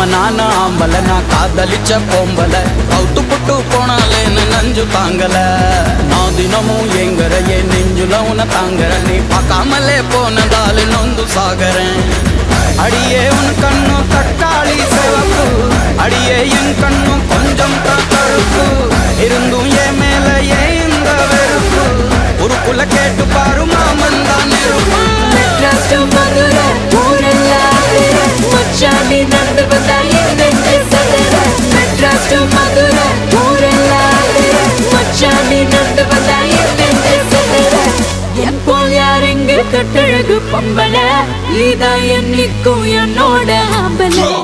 நான ஆம்பல நான் காதலிச்ச பொம்பல கவுத்து புட்டு போனாலே நஞ்சு தாங்கல நான் தினமும் எங்கற என் நெஞ்சுல உன தாங்கற நீ பார்க்காமலே போனதால நொந்து சாகறேன் அடியே உன் கண்ணும் தக்காளி சிவப்பு அடியே என் கண்ணும் கொஞ்சம் தழுப்பு இருந்தும் என் மேல ஏன் இந்த வெறுப்பு உருக்குள்ள கேட்டு பாரு மாமன் தான் நெருப்பு மச்சானி நடந்து வந்தா என்னென்று சதற மெட்ராஸ் டு மதுரை ஊரெல்லாம் மச்சானி நடந்து வந்தா என்னென்று சதற என் போல் யார் எங்கு கட்டழகு பொம்பல இதான் என்னைக்கும் என்னோட ஆம்பல